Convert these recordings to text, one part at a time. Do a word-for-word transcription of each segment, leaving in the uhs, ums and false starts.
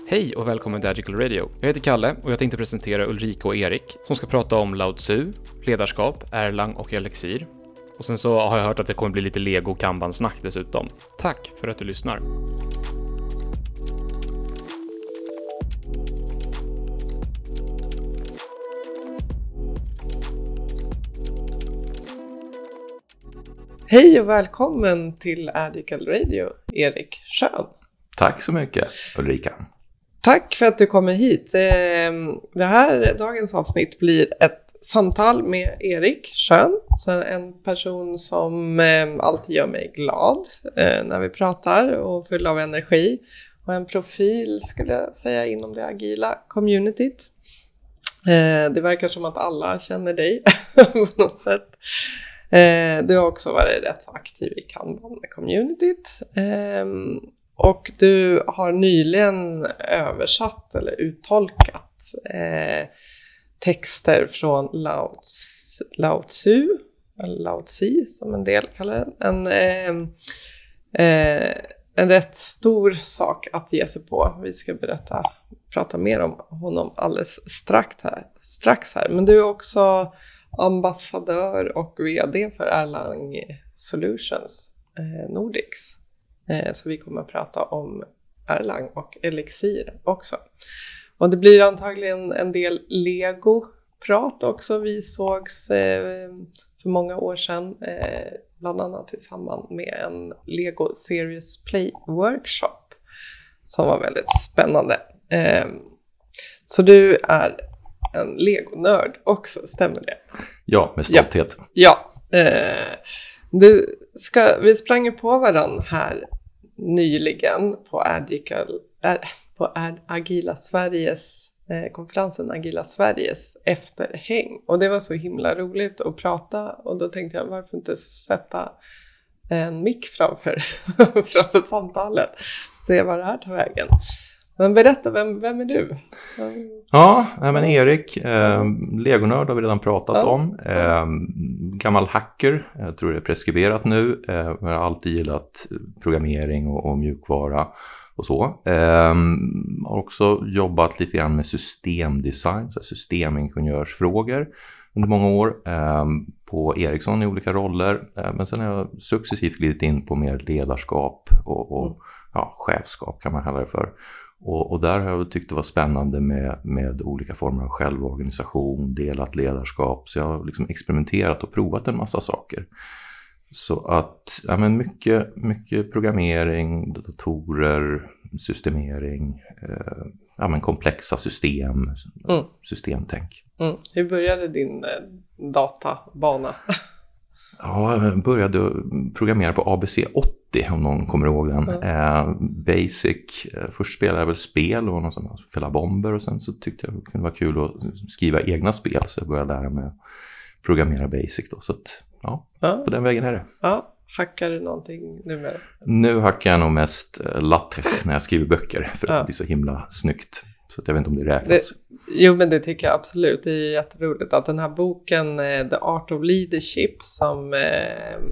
Hej och välkommen till Agile Radio. Jag heter Kalle och jag tänkte presentera Ulrika och Erik som ska prata om Lao Tzu, ledarskap, Erlang och Elixir. Och sen så har jag hört att det kommer bli lite Lego Kanban-snack dessutom. Tack för att du lyssnar. Hej och välkommen till Agile Radio, Erik Schön. Tack så mycket, Ulrika. Tack för att du kommer hit. Det här, dagens avsnitt blir ett samtal med Erik Schön. En person som alltid gör mig glad när vi pratar och full av energi. Och en profil, skulle jag säga, inom det agila communityt. Det verkar som att alla känner dig på något sätt. Du har också varit rätt så aktiv i Kanban-communityt. Och du har nyligen översatt eller uttolkat eh, texter från Lao, Lao Tzu, eller Lao Tzu som en del kallar den. En, eh, eh, en rätt stor sak att ge sig på. Vi ska berätta, prata mer om honom alldeles strax här. Strax här. Men du är också ambassadör och vd för Erlang Solutions eh, Nordics. Så vi kommer att prata om Erlang och Elixir också. Och det blir antagligen en del Lego-prat också. Vi sågs för många år sedan, bland annat tillsammans med en Lego Serious Play Workshop som var väldigt spännande. Så du är en Lego-nörd också, stämmer det? Ja, med stolthet. Ja, ja. Du ska, vi sprang ju på varandra här nyligen på Agile, äh, på Agila Sveriges eh, konferensen Agila Sveriges efterhäng. Och det var så himla roligt att prata. Och då tänkte jag, varför inte sätta en mick framför, framför samtalet. Se vad det här tar vägen. Men berätta, vem, vem är du? Ja, men Erik, eh, Legonörd har vi redan pratat ja. om. Eh, gammal hacker, jag tror det är preskriberat nu. Eh, jag har alltid gillat programmering och, och mjukvara och så. Eh, har också jobbat lite grann med systemdesign, så systemingenjörsfrågor under många år. Eh, på Ericsson i olika roller. Eh, men sen har jag successivt glidit in på mer ledarskap och, och mm. ja, chefskap kan man kalla det för. Och, och där har jag tyckt det var spännande med, med olika former av självorganisation, delat ledarskap. Så jag har liksom experimenterat och provat en massa saker. Så att, ja men mycket, mycket programmering, datorer, systemering, eh, ja men komplexa system, mm. systemtänk. Mm. Hur började din eh, databana? Ja, jag började programmera på A B C åttio om någon kommer ihåg den. Mm. Eh, basic, eh, först spelade jag väl spel och någon sån fälla bomber och sen så tyckte jag det kunde vara kul att skriva egna spel så jag började lära mig att programmera basic då. Så att, ja, mm. på den vägen är det. Ja, hackar du någonting nu med? Nu hackar jag nog mest eh, LaTeX när jag skriver böcker för ja. det blir så himla snyggt. Så jag vet inte om det räknas. Det, jo, men det tycker jag absolut. Det är jätteroligt att den här boken The Art of Leadership som eh,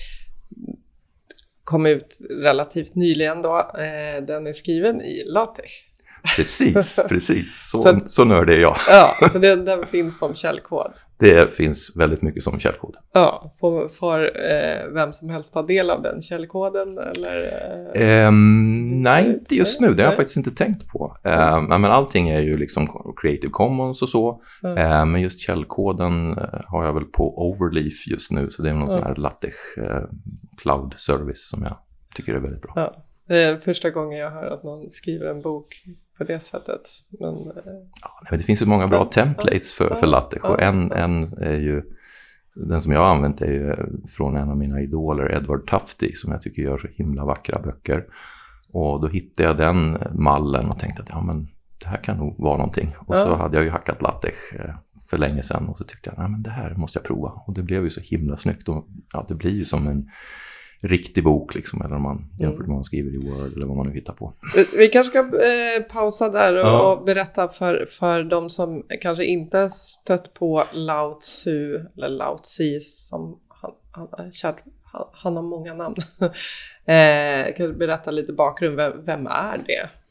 kom ut relativt nyligen då, eh, den är skriven i LaTeX. Precis, precis. Så, så, så nördig är jag. Ja, så den, den finns som källkod. Det finns väldigt mycket som källkod. Ja, får, får eh, vem som helst ta del av den källkoden? Eller, eh, um, nej, inte just nu. Det har jag faktiskt inte tänkt på. Mm. Uh, men allting är ju liksom Creative Commons och så. Mm. Uh, men just källkoden uh, har jag väl på Overleaf just nu. Så det är någon mm. sån här LaTeX uh, cloud service som jag tycker är väldigt bra. Ja. Det är första gången jag hör att någon skriver en bok på det sättet. Men, uh... ja, nej, men det finns ju många bra templates för, för LaTeX. Och en, en är ju, den som jag har använt är ju från en av mina idoler, Edward Tufte, som jag tycker gör så himla vackra böcker. Och då hittade jag den mallen och tänkte att ja, men det här kan nog vara någonting. Och ja. så hade jag ju hackat LaTeX för länge sedan och så tyckte jag att det här måste jag prova. Och det blev ju så himla snyggt. Och, ja, det blir ju som en riktig bok liksom, eller om man jämfört med vad man skriver i Word eller vad man nu hittar på. Vi kanske ska eh, pausa där och, ja. och berätta för, för de som kanske inte stött på Lao Tzu eller Lao Tzu som han, han, han, han har många namn. eh, kan du berätta lite bakgrund, vem, vem är det?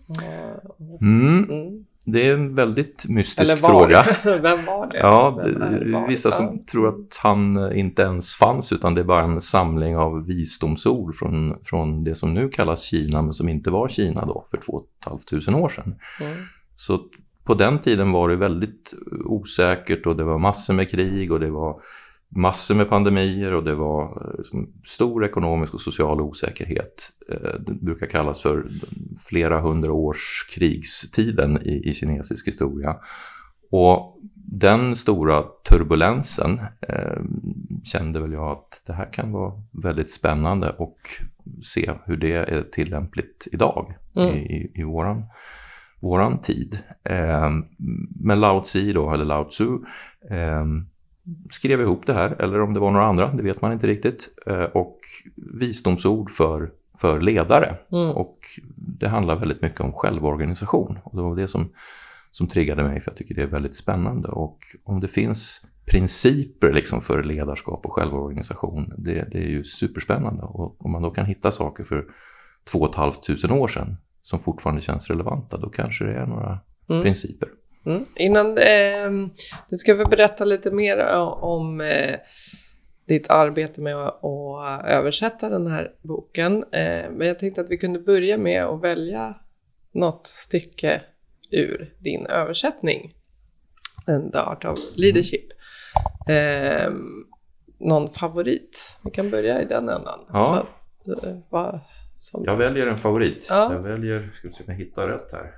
Mm. Mm. Det är en väldigt mystisk Eller var fråga. det? Vem var det? Ja, det Vem är är var? vissa som Ja. tror att han inte ens fanns, utan det är bara en samling av visdomsord från, från det som nu kallas Kina, men som inte var Kina då för två och ett halvt tusen år sedan. Mm. Så på den tiden var det väldigt osäkert, och det var massor med krig, och det var massor med pandemier, och det var liksom stor ekonomisk och social osäkerhet. Det brukar kallas för flera hundra års krigstiden i, i kinesisk historia. Och den stora turbulensen eh, kände väl jag att det här kan vara väldigt spännande, och se hur det är tillämpligt idag mm. i, i, i våran, våran tid. Eh, men Lao Tzu då, eller Lao Tzu, eh, skrev ihop det här, eller om det var några andra, det vet man inte riktigt, eh, och visdomsord för, för ledare. Mm. Och det handlar väldigt mycket om självorganisation, och det var det som som triggade mig, för jag tycker det är väldigt spännande. Och om det finns principer liksom för ledarskap och självorganisation, det, det är ju superspännande. Och om man då kan hitta saker för två och ett halvt tusen år sedan som fortfarande känns relevanta, då kanske det är några mm. principer. Mm. Innan eh, du ska vi berätta lite mer om eh, ditt arbete med att, att översätta den här boken. Eh, men jag tänkte att vi kunde börja med att välja något stycke ur din översättning, The Art of Leadership. Eh, någon favorit? Vi kan börja i den ändan. Ja. Så, eh, vad, som... Jag väljer en favorit. Ja. Jag väljer, ska vi se om jag hittar rätt här.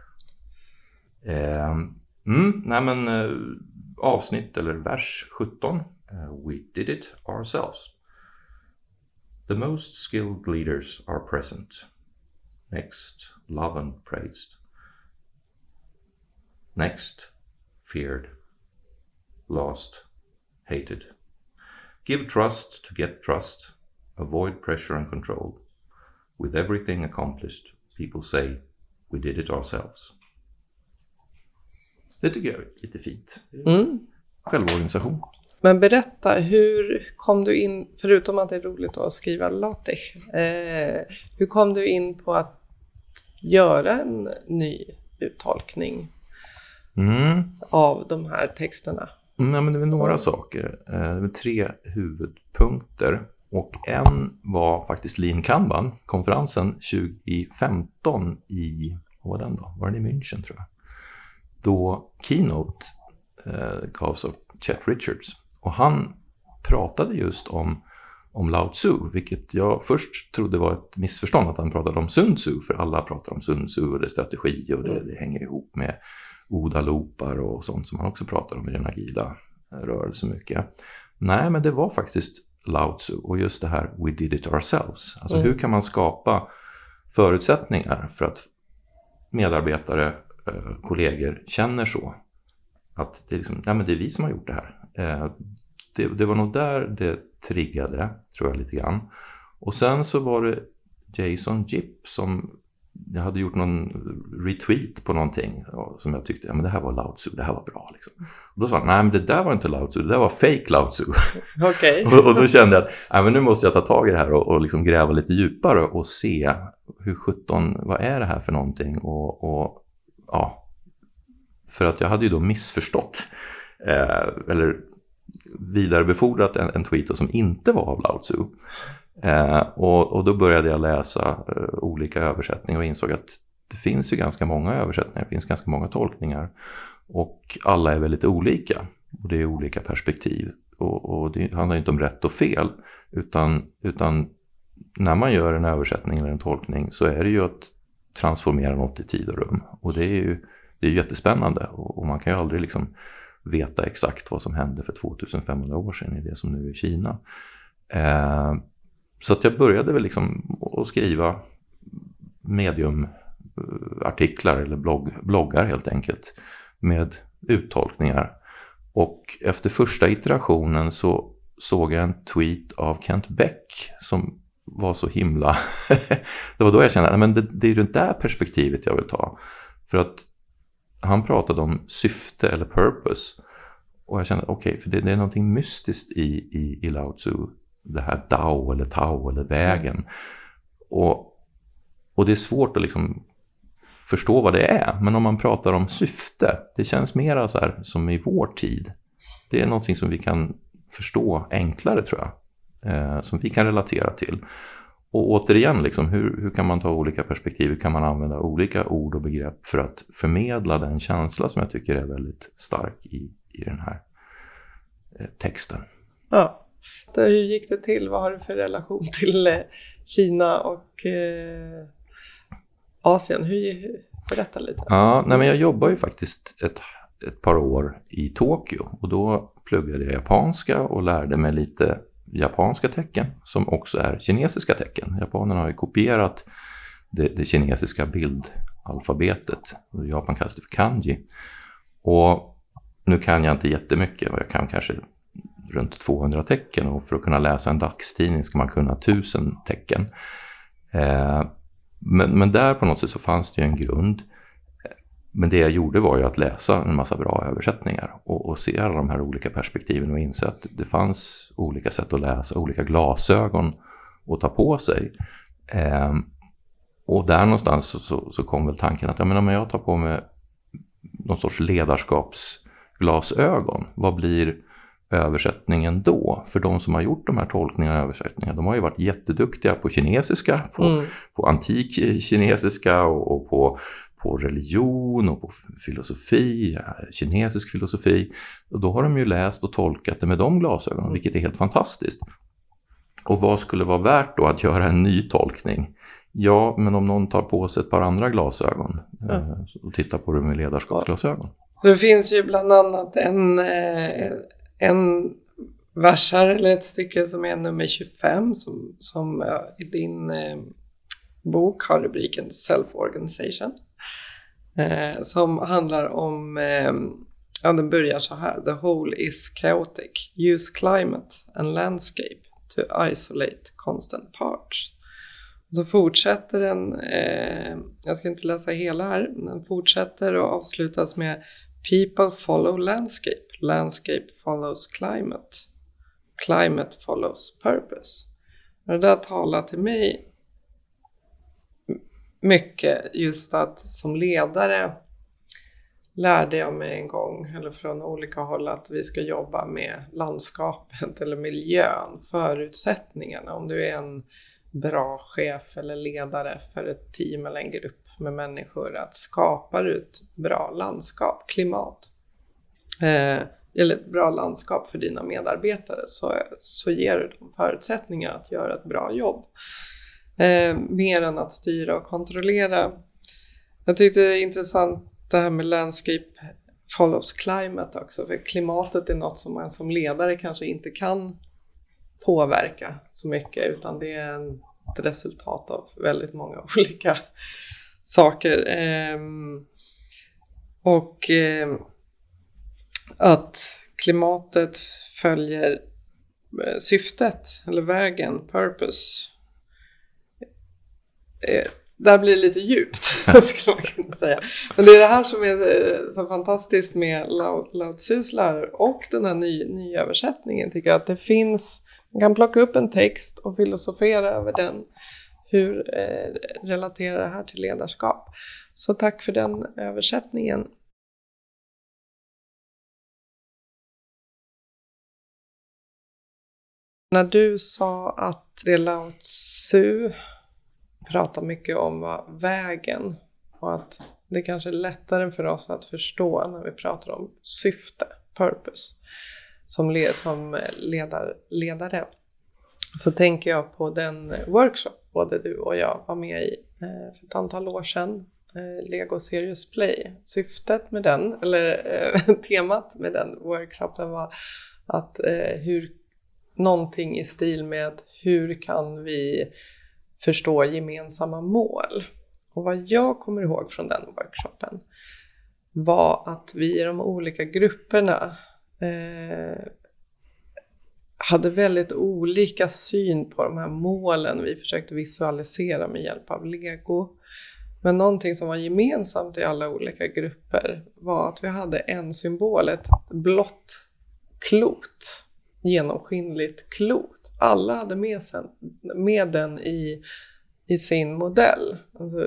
Eh, mm, nej men eh, avsnitt eller vers sjutton. Uh, we did it ourselves. The most skilled leaders are present. Next, love and praised. Next, feared. Last, hated. Give trust to get trust. Avoid pressure and control. With everything accomplished, people say, we did it ourselves. Det tycker jag är lite fint. Mm. Självorganisation. Men berätta, hur kom du in, förutom att det är roligt att skriva LaTeX, eh, hur kom du in på att göra en ny uttolkning mm. av de här texterna? Mm, men det är några mm. saker. Det är tre huvudpunkter. Och en var faktiskt Lean Kanban, konferensen tjugo femton i, vad var den då? Var det i München tror jag? Då keynote eh, gavs av Chet Richards. Och han pratade just om, om Lao Tzu, vilket jag först trodde var ett missförstånd att han pratade om Sun Tzu, för alla pratar om Sun Tzu och det är strategi och det, det hänger ihop med Oda-loopar och sånt som man också pratar om i den agila rörelsen mycket. Nej, men det var faktiskt Lao Tzu och just det här we did it ourselves. Alltså mm. hur kan man skapa förutsättningar för att medarbetare, eh, kollegor känner så att det är, liksom, nej, men det är vi som har gjort det här. Eh, det, det var nog där det triggade, tror jag, lite grann. Och sen så var det Jason Jipp som jag hade gjort någon retweet på någonting som jag tyckte, ja men det här var Lao Tzu, det här var bra liksom. Och då sa han, nej men det där var inte Lao Tzu, det där var fake Lao Tzu. Okay. och, och då kände jag att, nej men nu måste jag ta tag i det här och, och liksom gräva lite djupare och se hur sjutton, vad är det här för någonting och, och ja, för att jag hade ju då missförstått eh, eller vidarebefordrat en, en tweet som inte var av Lao Tzu. Eh, och, och då började jag läsa eh, olika översättningar och insåg att det finns ju ganska många översättningar, det finns ganska många tolkningar och alla är väldigt olika och det är olika perspektiv och, och det handlar inte om rätt och fel utan, utan när man gör en översättning eller en tolkning så är det ju att transformera något i tid och rum och det är ju det är jättespännande och, och man kan ju aldrig liksom veta exakt vad som hände för tvåtusenfemhundra år sedan i det som nu är Kina. Eh, Så att jag började väl liksom att skriva mediumartiklar eller blogg, bloggar helt enkelt med uttolkningar. Och efter första iterationen så såg jag en tweet av Kent Beck som var så himla... det var då jag kände att det, det är det där perspektivet jag vill ta. För att han pratade om syfte eller purpose. Och jag kände okej, okay, för det, det är någonting mystiskt i, i, i Lao Tzu. Det här Dao eller Tao eller vägen. Och, och det är svårt att liksom förstå vad det är. Men om man pratar om syfte, det känns mer så här som i vår tid. Det är någonting som vi kan förstå enklare, tror jag. Eh, som vi kan relatera till. Och återigen, liksom, hur, hur kan man ta olika perspektiv? Hur kan man använda olika ord och begrepp för att förmedla den känsla som jag tycker är väldigt stark i, i den här eh, texten. Ja, då, hur gick det till? Vad har du för relation till eh, Kina och eh, Asien? Hur, berätta lite. Ja, nej, men jag jobbar ju faktiskt ett, ett par år i Tokyo. Och då pluggade jag japanska och lärde mig lite japanska tecken som också är kinesiska tecken. Japanerna har ju kopierat det, det kinesiska bildalfabetet. Japan kallas det för kanji. Och nu kan jag inte jättemycket. Jag kan kanske runt tvåhundra tecken. Och för att kunna läsa en dagstidning ska man kunna tusen tecken. Eh, men, men där på något sätt så fanns det ju en grund. Men det jag gjorde var ju att läsa en massa bra översättningar och, och se alla de här olika perspektiven och inse att det fanns olika sätt att läsa, olika glasögon att ta på sig. Eh, och där någonstans så, så, så kom väl tanken att ja, men om jag tar på mig någon sorts ledarskapsglasögon, vad blir översättningen då? För de som har gjort de här tolkningarna och översättningarna, de har ju varit jätteduktiga på kinesiska, på, mm. på antik kinesiska och, och på på religion och på filosofi, kinesisk filosofi. Och då har de ju läst och tolkat det med de glasögonen, mm. vilket är helt fantastiskt. Och vad skulle vara värt då att göra en ny tolkning? Ja, men om någon tar på sig ett par andra glasögon mm. och tittar på det med ledarskapsglasögon. Det finns ju bland annat en, en versar eller ett stycke som är nummer tjugofem som, som i din bok har rubriken Self-Organization. Eh, som handlar om, eh, ja, den börjar så här: The whole is chaotic. Use climate and landscape to isolate constant parts. Och så fortsätter den, eh, jag ska inte läsa hela här, men den fortsätter och avslutas med People follow landscape. Landscape follows climate. Climate follows purpose. Och det där talar till mig mycket, just att som ledare lärde jag mig en gång, eller från olika håll, att vi ska jobba med landskapet eller miljön, förutsättningarna. Om du är en bra chef eller ledare för ett team eller en grupp med människor, att skapa ett bra landskap, klimat, eh, eller ett bra landskap för dina medarbetare, så, så ger du dem förutsättningar att göra ett bra jobb. Eh, mer än att styra och kontrollera. Jag tyckte det är intressant det här med landscape follows climate också. För klimatet är något som man som ledare kanske inte kan påverka så mycket. Utan det är en, ett resultat av väldigt många olika saker. Eh, och eh, att klimatet följer eh, syftet eller vägen, purpose. Eh, där blir det lite djupt, skulle man kunna säga. Men det är det här som är eh, så fantastiskt med Lao, Lao Tzus lärare och den här ny, nya översättningen, tycker jag, att det finns, man kan plocka upp en text och filosofera över den. Hur eh, relaterar det här till ledarskap? Så tack för den översättningen. När du sa att det Lao Tzu pratar mycket om var vägen, och att det kanske är lättare för oss att förstå när vi pratar om syfte, purpose, som, led, som ledar, ledare, så tänker jag på den workshop både du och jag var med i eh, för ett antal år sedan, eh, Lego Serious Play. Syftet med den, eller eh, temat med den workshopen var att eh, hur någonting i stil med hur kan vi förstå gemensamma mål. Och vad jag kommer ihåg från den workshopen var att vi i de olika grupperna eh, hade väldigt olika syn på de här målen vi försökte visualisera med hjälp av Lego. Men någonting som var gemensamt i alla olika grupper var att vi hade en symbol, ett blått klot, genomskinligt klot. Alla hade med, sen, med den i, i sin modell. Alltså,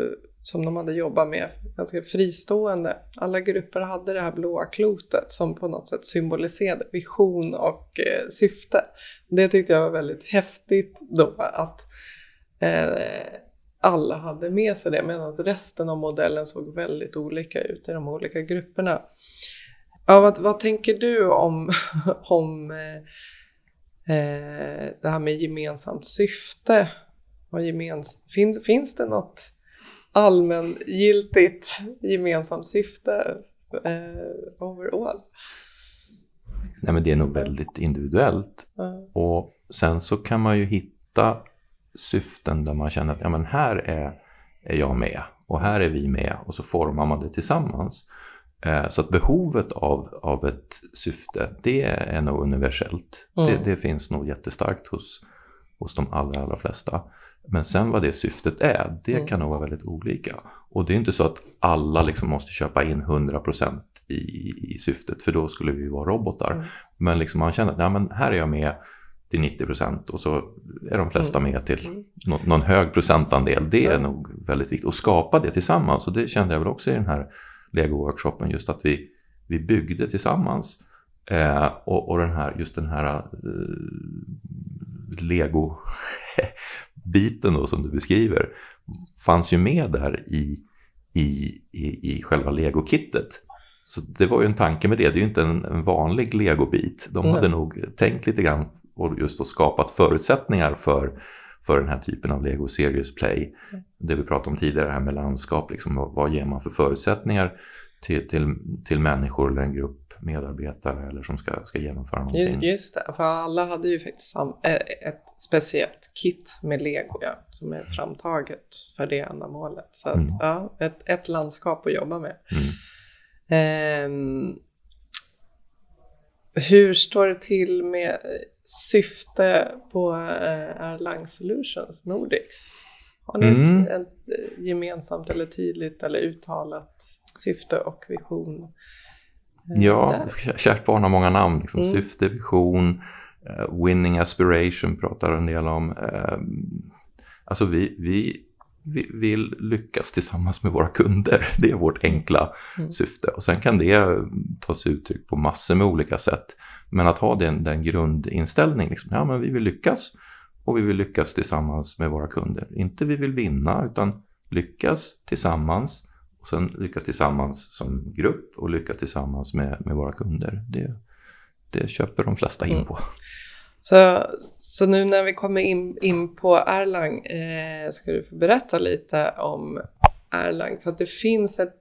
som de hade jobbat med, ganska fristående. Alla grupper hade det här blåa klotet som på något sätt symboliserade vision och eh, syfte. Det tyckte jag var väldigt häftigt då, att eh, alla hade med sig det, medan resten av modellen såg väldigt olika ut i de olika grupperna. Ja, vad, vad tänker du om, om eh, det här med gemensamt syfte? Och gemens, fin, finns det något allmängiltigt gemensamt syfte eh, overall? Nej, men det är nog väldigt individuellt. Mm. Och sen så kan man ju hitta syften där man känner att ja, men här är, är jag med och här är vi med, och så formar man det tillsammans. Eh, så att behovet av, av ett syfte, det är nog universellt. Mm. Det, det finns nog jättestarkt hos, hos de allra, allra flesta. Men sen vad det syftet är, det mm. kan nog vara väldigt olika. Och det är inte så att alla liksom måste köpa in hundra procent i, i syftet, för då skulle vi vara robotar. Mm. Men liksom man känner att ja, men här är jag med till nittio procent och så är de flesta mm. med till mm. någon, någon hög procentandel. Det är mm. nog väldigt viktigt att skapa det tillsammans. Och det kände jag väl också i den här Lego-workshopen, just att vi, vi byggde tillsammans. Eh, och, och den här, just den här eh, Lego-biten då, som du beskriver, fanns ju med där i, i, i, i själva Lego-kittet. Så det var ju en tanke med det. Det är ju inte en, en vanlig Lego-bit. De hade mm. nog tänkt lite grann och just då skapat förutsättningar för, för den här typen av Lego Serious Play. Mm. Det vi pratade om tidigare här med landskap. Liksom, vad, vad ger man för förutsättningar till, till, till människor eller en grupp medarbetare eller som ska, ska genomföra någonting. Just det, för alla hade ju faktiskt sam- ett speciellt kit med Lego, ja, som är framtaget för det ändamålet. Så att, mm. ja, ett, ett landskap att jobba med. Mm. Um, hur står det till med syfte på uh, Erlang Solutions Nordics? Har ni mm. ett, ett gemensamt eller tydligt eller uttalat syfte och vision? Uh, ja, där? Kärt barn har många namn. Liksom. Mm. Syfte, vision, uh, winning aspiration pratar en del om. Uh, alltså vi... vi Vi vill lyckas tillsammans med våra kunder. Det är vårt enkla mm. syfte. Och sen kan det ta sig uttryck på massor med olika sätt. Men att ha den, den grundinställning. Liksom, ja, men vi vill lyckas. Och vi vill lyckas tillsammans med våra kunder. Inte vi vill vinna, utan lyckas tillsammans. Och sen lyckas tillsammans som grupp. Och lyckas tillsammans med, med våra kunder. Det, det köper de flesta in på. Mm. Så, så nu när vi kommer in, in på Erlang eh, ska du få berätta lite om Erlang. För att det finns ett,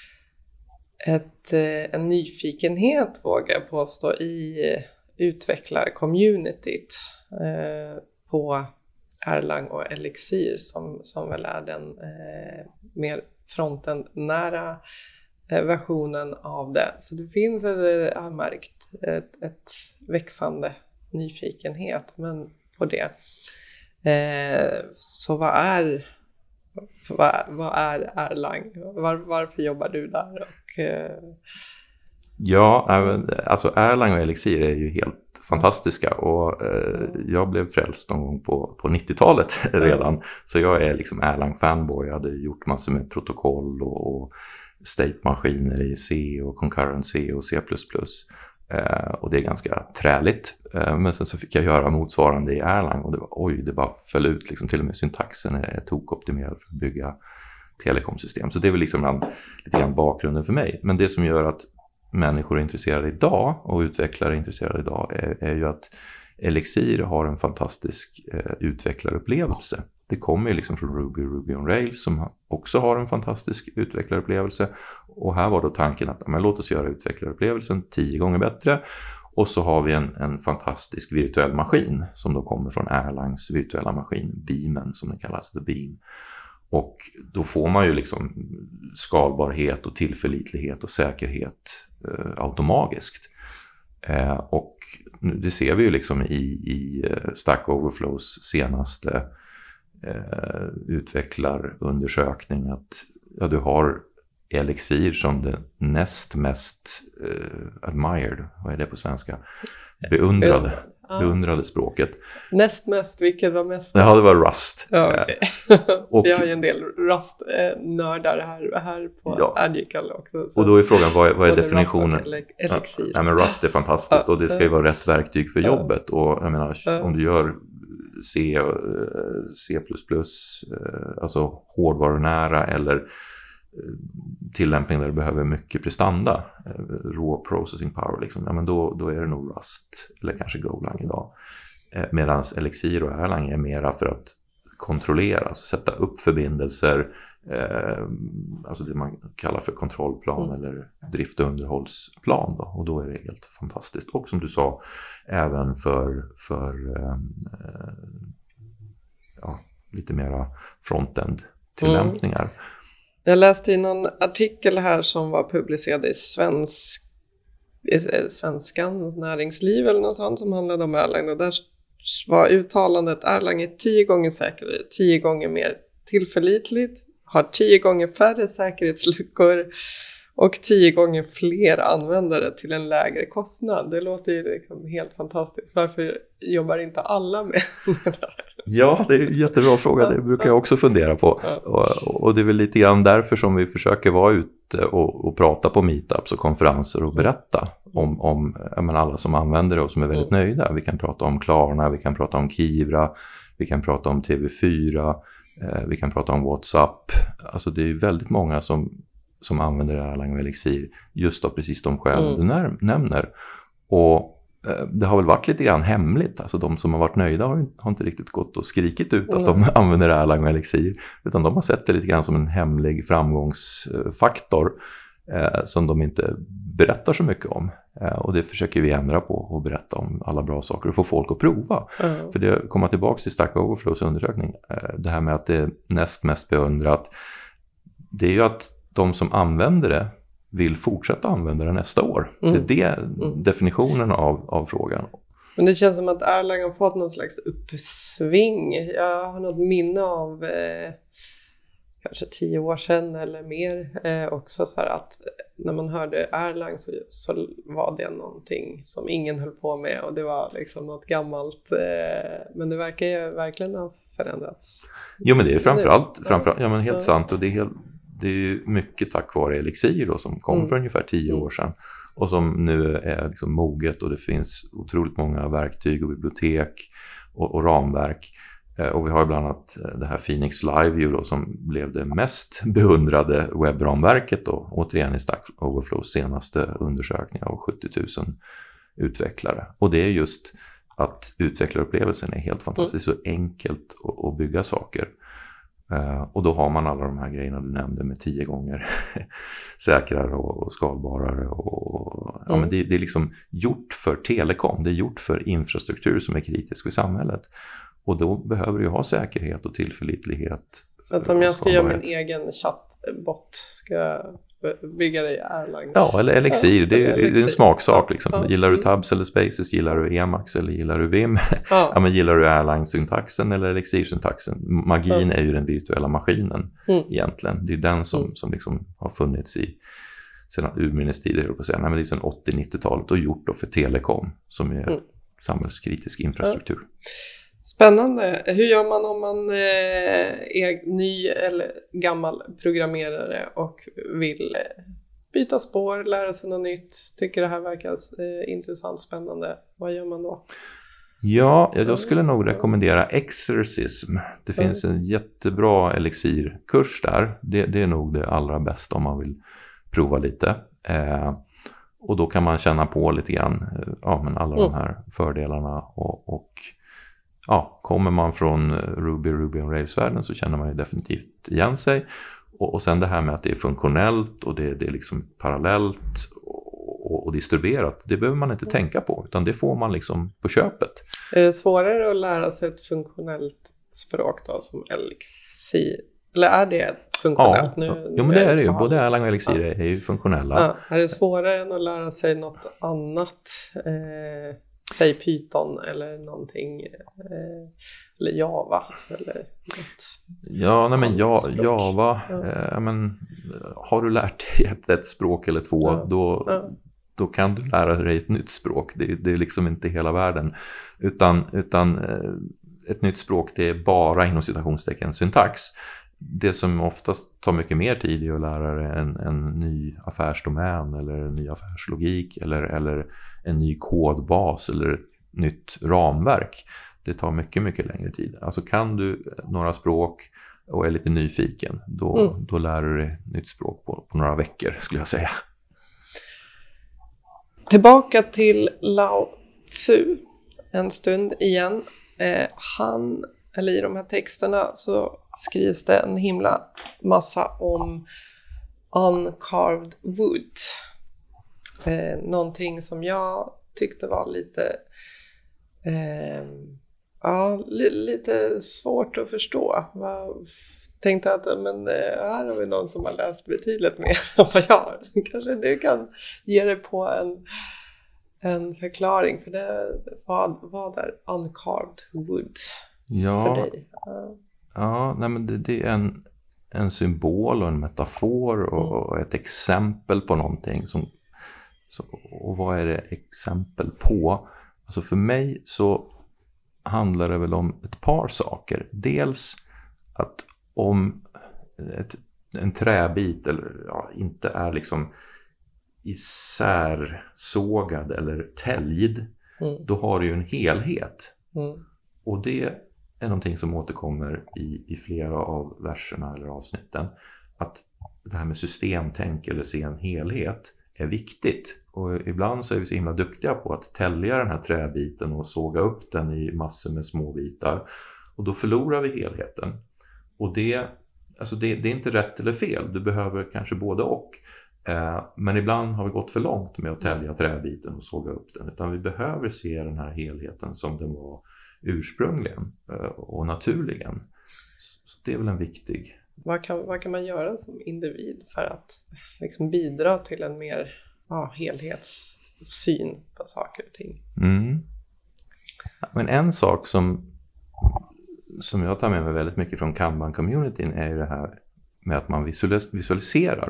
ett, eh, en nyfikenhet, vågar jag påstå, i utvecklarcommunityt eh, på Erlang och Elixir som, som väl är den eh, mer frontend-nära eh, versionen av det. Så det finns, eh, jag har märkt, ett, ett växande nyfikenhet men på det. Eh, så vad är vad, vad är Erlang? Var, varför jobbar du där? Och, eh... Ja, alltså Erlang och Elixir är ju helt fantastiska och eh, jag blev frälst någon gång på, på nittiotalet redan. Mm. Så jag är liksom Erlang-fanboy. Jag hade gjort massor med protokoll och, och state-maskiner i C och concurrency och C plus plus. Uh, och det är ganska träligt. Uh, men sen så fick jag göra motsvarande i Erlang och det var, oj, det bara föll ut. Liksom, till och med syntaxen är tokoptimerad för att bygga telekomsystem. Så det är väl liksom en, lite grann bakgrunden för mig. Men det som gör att människor är intresserade idag och utvecklare är intresserade idag är, är ju att Elixir har en fantastisk uh, utvecklarupplevelse. Det kommer ju liksom från Ruby, Ruby on Rails som också har en fantastisk utvecklarupplevelse. Och här var då tanken att men låt oss göra utvecklarupplevelsen tio gånger bättre. Och så har vi en, en fantastisk virtuell maskin som då kommer från Erlangs virtuella maskin, Beamen som den kallas, The Beam. Och då får man ju liksom skalbarhet och tillförlitlighet och säkerhet eh, automatiskt. Eh, och det ser vi ju liksom i, i Stack Overflows senaste Uh, utvecklarundersökning att ja, du har Elixir som det näst mest uh, admired, vad är det på svenska? Beundrade. Ja. beundrade språket. Näst mest, vilket var mest? Ja, det var Rust. Ja, okay. och, vi har ju en del Rust-nördar här, här på ja. Agile också. Och då är frågan, vad är, vad är definitionen? Elixir. Ja, men Rust är fantastiskt, ja. och det ska ju vara rätt verktyg för jobbet. Och jag menar, ja. om du gör C, C++, alltså hårdvarunära eller tillämpning där du behöver mycket prestanda, raw processing power, liksom, ja, men då, då är det nog Rust eller kanske Golang idag. Medan Elixir och Erlang är mera för att kontrollera, alltså sätta upp förbindelser, eh, alltså det man kallar för kontrollplan mm. eller drift- och underhållsplan då, och då är det helt fantastiskt. Och som du sa, även för, för eh, ja, lite mera frontend tillämpningar. Mm. Jag läste i någon artikel här som var publicerad i svensk, i Svenskan näringsliv eller något sånt som handlade om Erlang, och där var uttalandet: Erlang är tio gånger säkrare, tio gånger mer tillförlitligt, har tio gånger färre säkerhetsluckor och tio gånger fler användare till en lägre kostnad. Det låter ju liksom helt fantastiskt. Varför jobbar inte alla med det här? Ja, det är en jättebra fråga. Det brukar jag också fundera på. Och, och det är väl lite grann därför som vi försöker vara ute och, och prata på meetups och konferenser och berätta om, om jag menar, alla som använder det och som är väldigt nöjda. Vi kan prata om Klarna, vi kan prata om Kivra, vi kan prata om T V fyra, eh, vi kan prata om WhatsApp. Alltså det är ju väldigt många som, som använder Erlang och Elixir just av precis de skäl mm. du när, nämner. Och det har väl varit lite grann hemligt. Alltså de som har varit nöjda har, har inte riktigt gått och skrikit ut att mm. de använder Erlang och Elixir. Utan de har sett det lite grann som en hemlig framgångsfaktor eh, som de inte berättar så mycket om. Eh, och det försöker vi ändra på och berätta om alla bra saker och få folk att prova. Mm. För det kommer tillbaka till Stack Overflows undersökning. Eh, det här med att det är näst mest beundrat. Det är ju att de som använder det vill fortsätta använda det nästa år. Mm. Det är det mm. definitionen av, av frågan. Men det känns som att Erlang har fått någon slags uppsving. Jag har något minne av eh, kanske tio år sedan eller mer eh, också så här att när man hörde Erlang så, så var det någonting som ingen höll på med och det var liksom något gammalt. Eh, men det verkar ju verkligen ha förändrats. Jo, men det är framförallt, framförallt ja men helt ja. sant, och det är helt Det är ju mycket tack vare Elixir då, som kom mm. för ungefär tio år sedan och som nu är liksom moget, och det finns otroligt många verktyg och bibliotek och, och ramverk. Eh, och vi har bland annat det här Phoenix Live då, som blev det mest beundrade webbramverket då, återigen i Stack Overflows senaste undersökning av sjuttio tusen utvecklare. Och det är just att utvecklarupplevelsen är helt fantastiskt mm. så enkelt att, att bygga saker. Uh, och då har man alla de här grejerna du nämnde med tio gånger säkrare och, och skalbarare och, mm. ja, men det, det är liksom gjort för telekom, det är gjort för infrastruktur som är kritisk för samhället, och då behöver du ha säkerhet och tillförlitlighet. Så att om jag ska göra min egen chattbot ska jag bygga det i Erlang? Ja, eller Elixir, ja, det, är, Elixir. det är en smaksak liksom. Ja. Gillar du Tabs eller Spaces, gillar du Emacs eller gillar du Vim? Ja. Ja, men gillar du Erlang-syntaxen eller Elixir-syntaxen? Magin ja. är ju den virtuella maskinen mm. egentligen. Det är den som, mm. som liksom har funnits i sedan urminnes tider, på att säga. Nej, men det är sedan åttio-nittiotalet och gjort då för telekom som är mm. samhällskritisk infrastruktur. Ja. Spännande. Hur gör man om man är ny eller gammal programmerare och vill byta spår, lära sig något nytt, tycker det här verkar intressant, spännande? Vad gör man då? Ja, jag skulle nog rekommendera Exercism. Det finns en jättebra Elixir-kurs där. Det, det är nog det allra bästa om man vill prova lite. Eh, och då kan man känna på lite grann ja, men alla mm. de här fördelarna och, och ja, kommer man från Ruby, Ruby on Rails-världen så känner man ju definitivt igen sig. Och, och sen det här med att det är funktionellt och det, det är liksom parallellt och, och, och distribuerat. Det behöver man inte mm. tänka på, utan det får man liksom på köpet. Är det svårare att lära sig ett funktionellt språk då som Elixir? Eller är det funktionellt? Ja, nu, jo, men det är det ju. Både Erlang och Elixir ja. är ju funktionella. Ja, är det svårare än att lära sig något annat? Eh, säg Python eller någonting, eh, eller Java eller något. Ja, nej men ja, Java, ja. Eh, men har du lärt dig ett, ett språk eller två, ja. då, ja. då kan du lära dig ett nytt språk. Det, det är liksom inte hela världen. Utan, utan ett nytt språk, det är bara inom citationstecken syntax. Det som oftast tar mycket mer tid är att lära dig en, en ny affärsdomän eller en ny affärslogik eller, eller en ny kodbas eller ett nytt ramverk. Det tar mycket, mycket längre tid. Alltså kan du några språk och är lite nyfiken, då, mm. då lär du dig ett nytt språk på, på några veckor, skulle jag säga. Tillbaka till Lao Tzu en stund igen. Eh, han, eller i de här texterna så skrivs det en himla massa om uncarved wood. Eh, någonting som jag tyckte var lite eh, ja, li, lite svårt att förstå. Jag tänkte att men, här har vi någon som har läst betydligt mer än vad jag har. Kanske du kan ge dig på en, en förklaring för det. Vad, vad är uncarved wood ja, för dig? Ja, ja nej, men det, det är en, en symbol och en metafor och, mm. och ett exempel på någonting. Som, så, och vad är det exempel på? Alltså för mig så handlar det väl om ett par saker. Dels att om ett, en träbit eller, ja, inte är liksom isärsågad eller täljd, mm. då har du ju en helhet. Mm. Och det är någonting som återkommer i, i flera av verserna eller avsnitten. Att det här med systemtänk eller se en helhet är viktigt. Och ibland så är vi så himla duktiga på att tälja den här träbiten och såga upp den i massor med små bitar. Och då förlorar vi helheten. Och det, alltså det, det är inte rätt eller fel. Du behöver kanske både och. Eh, men ibland har vi gått för långt med att tälja träbiten och såga upp den. Utan vi behöver se den här helheten som den var ursprungligen eh, och naturligen. Så det är väl en viktig... Vad kan, vad kan man göra som individ för att liksom bidra till en mer ja, helhetssyn på saker och ting? Mm. Men en sak som, som jag tar med mig väldigt mycket från Kanban-communityn är ju det här med att man visualis- visualiserar.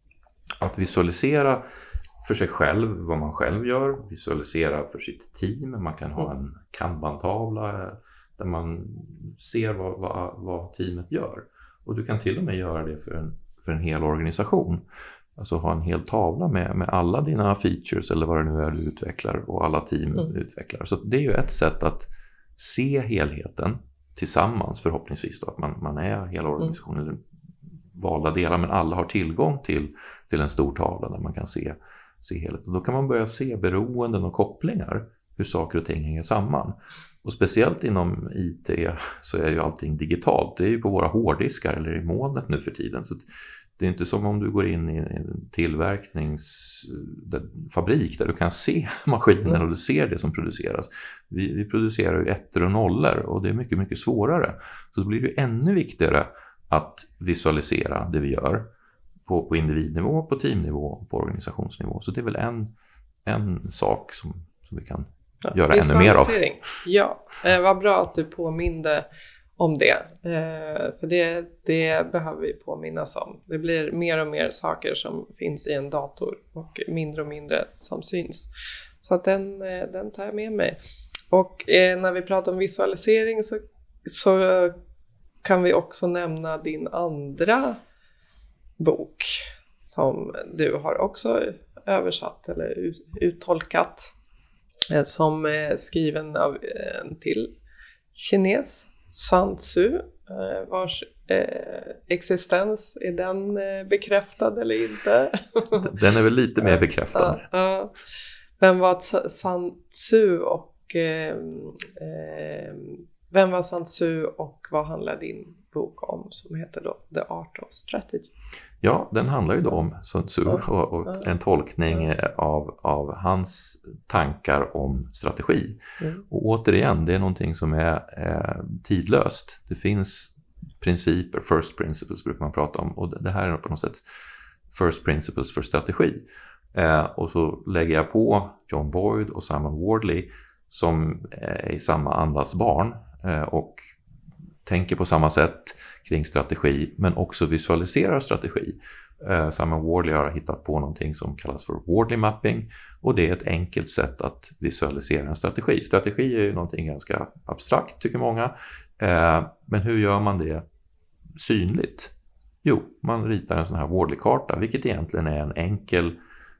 Att visualisera för sig själv vad man själv gör, visualisera för sitt team. Man kan ha en Kanban-tavla där man ser vad, vad, vad teamet gör. Och du kan till och med göra det för en, för en hel organisation. Alltså ha en hel tavla med, med alla dina features eller vad det nu är du utvecklar och alla team mm. utvecklar. Så det är ju ett sätt att se helheten tillsammans förhoppningsvis då, att man, man är hela organisationen mm. valda delar men alla har tillgång till, till en stor tavla där man kan se, se helheten. Då kan man börja se beroenden och kopplingar, hur saker och ting hänger samman. Och speciellt inom I T så är ju allting digitalt. Det är ju på våra hårddiskar eller i molnet nu för tiden. Så det är inte som om du går in i en tillverkningsfabrik där du kan se maskinen och du ser det som produceras. Vi, vi producerar ju ettor och nollor och det är mycket, mycket svårare. Så då blir det ännu viktigare att visualisera det vi gör på, på individnivå, på teamnivå, på organisationsnivå. Så det är väl en, en sak som, som vi kan ja, göra ännu mer av. Ja, eh, vad bra att du påminde om det. Eh, för det, det behöver vi påminnas om. Det blir mer och mer saker som finns i en dator och mindre och mindre som syns. Så att den, eh, den tar jag med mig. Och eh, när vi pratar om visualisering så, så kan vi också nämna din andra bok som du har också översatt eller ut, uttolkat. Som är skriven av en till kines, Sun Tzu, vars eh, existens, är den eh, bekräftad eller inte? Den är väl lite mer bekräftad. Ja, uh, vem var Sun Tzu och eh, eh, vem var Sun Tzu och vad handlar din bok om som heter då The Art of Strategy? Ja, den handlar ju då om Sun Tzu och, och en tolkning av, av hans tankar om strategi. Mm. Och återigen, det är någonting som är eh, tidlöst. Det finns principer, first principles brukar man prata om. Och det här är på något sätt first principles för strategi. Eh, och så lägger jag på John Boyd och Simon Wardley som är i samma andas barn eh, och tänker på samma sätt kring strategi men också visualiserar strategi. Eh, Simon Wardley har hittat på någonting som kallas för Wardley mapping, och det är ett enkelt sätt att visualisera en strategi. Strategi är ju någonting ganska abstrakt tycker många, eh, men hur gör man det synligt? Jo, man ritar en sån här Wardley-karta, vilket egentligen är en enkel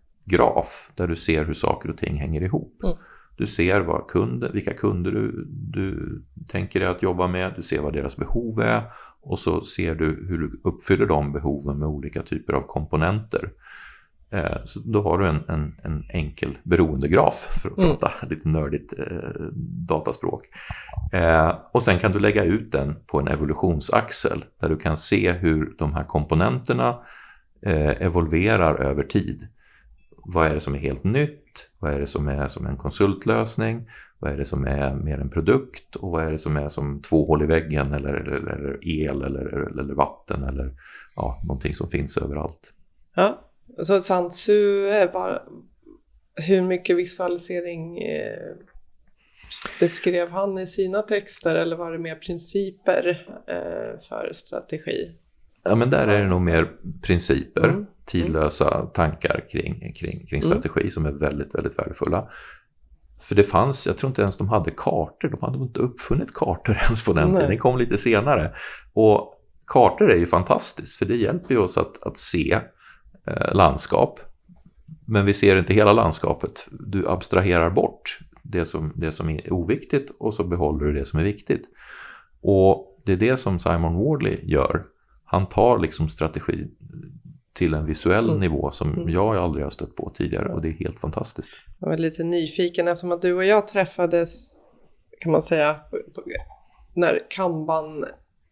graf där du ser hur saker och ting hänger ihop. Mm. Du ser vad kunder, vilka kunder du, du tänker dig att jobba med, du ser vad deras behov är, och så ser du hur du uppfyller de behoven med olika typer av komponenter. Eh, så då har du en, en, en enkel beroendegraf, för att mm. prata lite nördigt eh, dataspråk. Eh, och sen kan du lägga ut den på en evolutionsaxel där du kan se hur de här komponenterna eh, evolverar över tid. Vad är det som är helt nytt? Vad är det som är som en konsultlösning? Vad är det som är mer en produkt? Och vad är det som är som två hål i väggen eller, eller, eller el eller, eller vatten eller ja, någonting som finns överallt? Ja, så Sun-Tzu var hur mycket visualisering eh, beskrev han i sina texter, eller var det mer principer eh, för strategi? Ja, men där är det nog mer principer, mm. tidlösa tankar kring, kring, kring strategi mm. som är väldigt, väldigt värdefulla. För det fanns, jag tror inte ens de hade kartor, de hade inte uppfunnit kartor ens på den tiden, det kom lite senare. Och kartor är ju fantastiskt, för det hjälper ju oss att, att se eh, landskap. Men vi ser inte hela landskapet, du abstraherar bort det som, det som är oviktigt och så behåller du det som är viktigt. Och det är det som Simon Wardley gör. Han tar liksom strategi till en visuell mm. nivå som mm. jag aldrig har stött på tidigare, och det är helt fantastiskt. Jag var lite nyfiken eftersom att du och jag träffades, kan man säga, när Kanban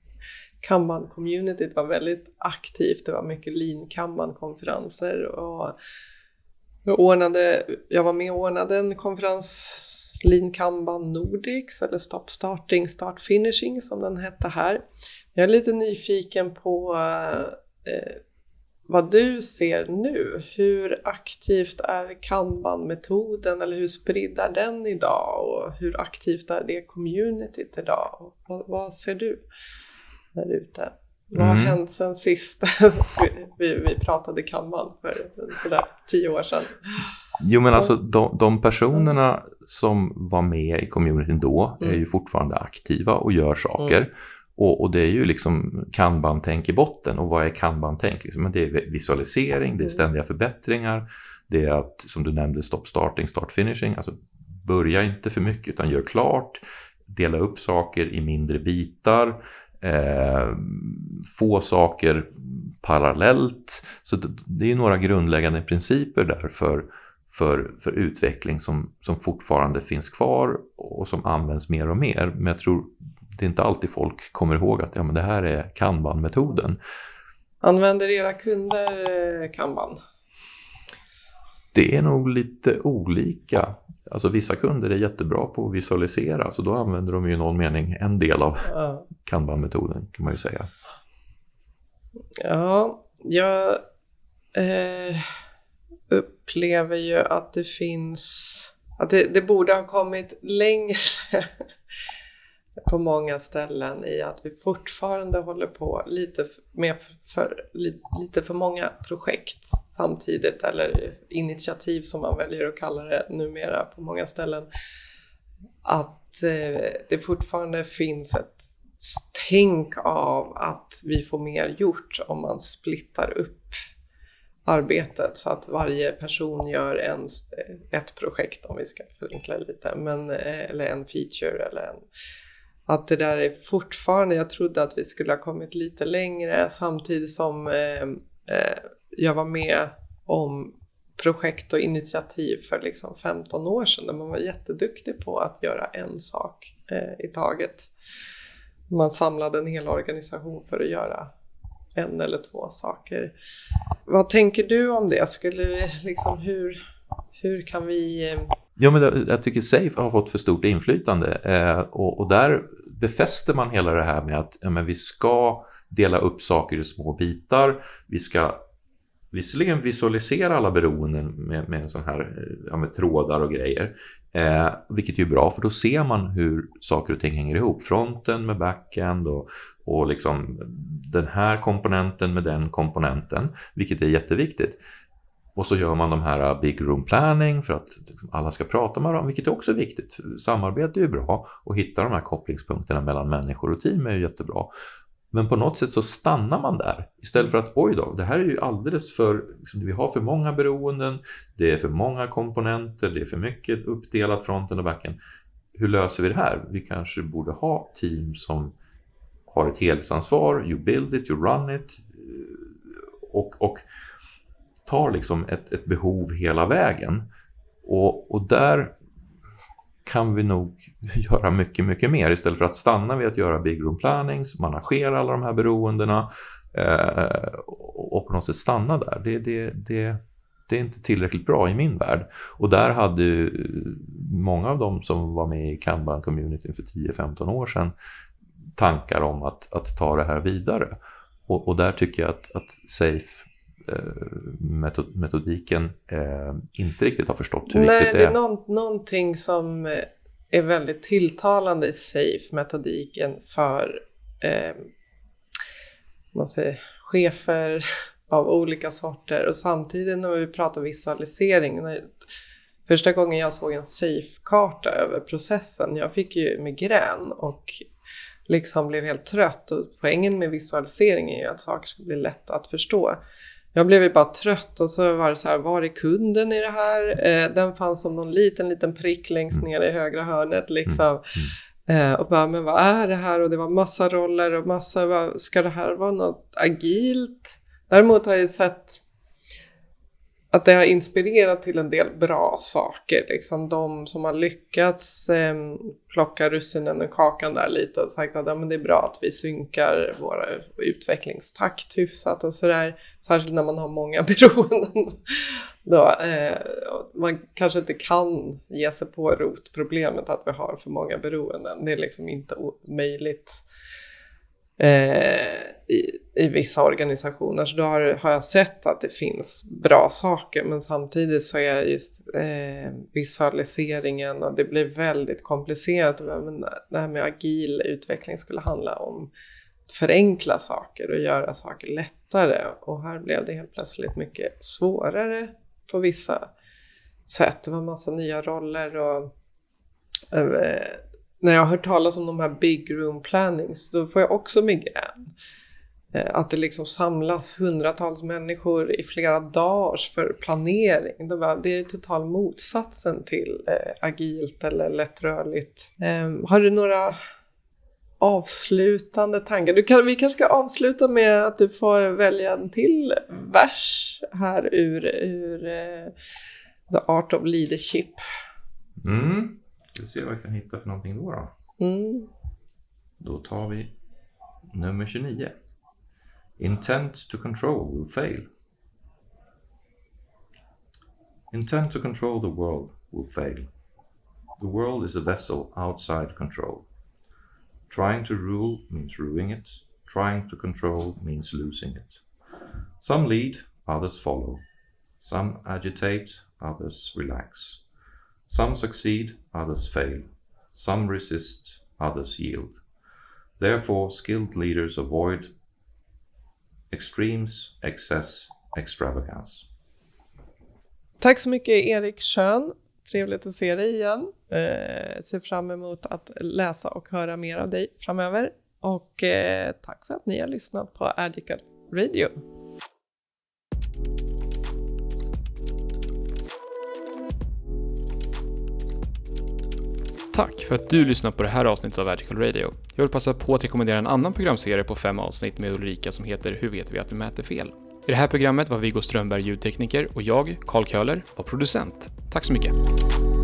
Kanban-communityt var väldigt aktivt. Det var mycket Lean Kanban-konferenser, och jag, ordnade, jag var med och ordnade en konferens, Lean Kanban Nordics, eller Stop Starting, Start Finishing som den hette här. Jag är lite nyfiken på eh, vad du ser nu. Hur aktivt är Kanban-metoden, eller hur spridd är den idag, och hur aktivt är det communityt idag? Vad, vad ser du där ute? Vad har mm. hänt sen sist vi, vi pratade Kanban för, för där, tio år sedan? Jo, men alltså de, de personerna som var med i communityn då mm. är ju fortfarande aktiva och gör saker. Mm. Och, och det är ju liksom Kanban-tänk i botten. Och vad är Kanban-tänk? Liksom, men det är visualisering, det är ständiga förbättringar. Det är att, som du nämnde, stop starting, start finishing. Alltså börja inte för mycket utan gör klart. Dela upp saker i mindre bitar. Eh, få saker parallellt. Så det, det är några grundläggande principer där för, för, för utveckling som, som fortfarande finns kvar och som används mer och mer. Men jag tror det är inte alltid folk kommer ihåg att ja, men det här är Kanban-metoden. Använder era kunder Kanban? Det är nog lite olika. Alltså vissa kunder är jättebra på att visualisera, så då använder de ju i någon mening en del av ja. Kanban-metoden, kan man ju säga. Ja, jag eh, upplever ju att det finns, att det, det borde ha kommit längre på många ställen i att vi fortfarande håller på lite med för, lite för många projekt samtidigt, eller initiativ som man väljer att kalla det numera på många ställen. Att eh, det fortfarande finns ett tänk av att vi får mer gjort om man splittar upp arbetet så att varje person gör en, ett projekt, om vi ska förenkla lite, men, eller en feature eller en. Att det där är fortfarande, jag trodde att vi skulle ha kommit lite längre, samtidigt som eh, eh, jag var med om projekt och initiativ för liksom femton år sedan där man var jätteduktig på att göra en sak eh, i taget. Man samlade en hel organisation för att göra en eller två saker. Vad tänker du om det? Skulle vi liksom, hur, hur kan vi... Eh... Ja, men jag tycker Safe har fått för stort inflytande eh, och, och där befäster man hela det här med att ja, men vi ska dela upp saker i små bitar. Vi ska visserligen visualisera alla beroenden med, med en sån här ja, med trådar och grejer. Eh, vilket är ju bra, för då ser man hur saker och ting hänger ihop. Fronten med backend och, och liksom den här komponenten med den komponenten, vilket är jätteviktigt. Och så gör man de här big room planning för att liksom alla ska prata med varandra, vilket är också viktigt. Samarbete är ju bra och hitta de här kopplingspunkterna mellan människor och team är ju jättebra. Men på något sätt så stannar man där. Istället för att, oj då, det här är ju alldeles för, liksom, vi har för många beroenden, det är för många komponenter, det är för mycket uppdelat fronten och backen. Hur löser vi det här? Vi kanske borde ha team som har ett helhetsansvar, you build it, you run it och, och tar liksom ett, ett behov hela vägen. Och, och där kan vi nog göra mycket, mycket mer istället för att stanna vid att göra big room plannings, managera alla de här beroendena eh, och på något sätt stanna där. Det, det, det, det är inte tillräckligt bra i min värld. Och där hade ju många av dem som var med i Kanban-communityn för tio femton år sedan tankar om att, att ta det här vidare. Och, och där tycker jag att, att SAFE metodiken eh, inte riktigt har förstått hur Nej, viktigt det är. Nej, det är någon, någonting som är väldigt tilltalande i SAFE-metodiken för eh, man säger, chefer av olika sorter. Och samtidigt när vi pratar visualisering, när, första gången jag såg en SAFE-karta över processen, jag fick ju migrän och liksom blev helt trött. Och poängen med visualisering är ju att saker ska bli lätt att förstå. Jag blev ju bara trött och så var det så här, var är kunden i det här? Eh, den fanns som någon liten, liten prick längst ner i högra hörnet liksom. Eh, och bara, men vad är det här? Och det var massa roller och massa, vad, ska det här vara något agilt? Däremot har jag sett att det har inspirerat till en del bra saker. Liksom de som har lyckats eh, plocka russinen och kakan där lite och sagt att ja, men det är bra att vi synkar våra utvecklingstakt hyfsat och sådär. Särskilt när man har många beroenden. Då, eh, man kanske inte kan ge sig på rotproblemet att vi har för många beroenden. Det är liksom inte omöjligt. Eh, i, i vissa organisationer, så då har, har jag sett att det finns bra saker, men samtidigt så är just eh, visualiseringen och det blir väldigt komplicerat. Men det här med agil utveckling skulle handla om att förenkla saker och göra saker lättare, och här blev det helt plötsligt mycket svårare på vissa sätt. Det var en massa nya roller och eh, när jag har hört talas om de här big room plannings, då får jag också migrän. Att det liksom samlas hundratals människor i flera dagar för planering. Det är total motsatsen till agilt eller lättrörligt. Har du några avslutande tankar? Du kan, vi kanske ska avsluta med att du får välja en till vers här ur, ur uh, The Art of Leadership. Mm. Ska vi se vad jag kan hitta för någonting då då. Mm. Då tar vi nummer tjugonio. Intent to control will fail. Intent to control the world will fail. The world is a vessel outside control. Trying to rule means ruining it. Trying to control means losing it. Some lead, others follow. Some agitate, others relax. Some succeed, others fail. Some resist, others yield. Therefore, skilled leaders avoid extremes, excess, extravagance. Tack så mycket Erik Schön. Trevligt att se dig igen. Eh, ser fram emot att läsa och höra mer av dig framöver. Och eh, tack för att ni har lyssnat på Agile Radio. Tack för att du lyssnar på det här avsnittet av Agile Radio. Jag vill passa på att rekommendera en annan programserie på fem avsnitt med Ulrika som heter Hur vet vi att du mäter fel? I det här programmet var Viggo Strömberg ljudtekniker och jag, Carl Köhler, var producent. Tack så mycket!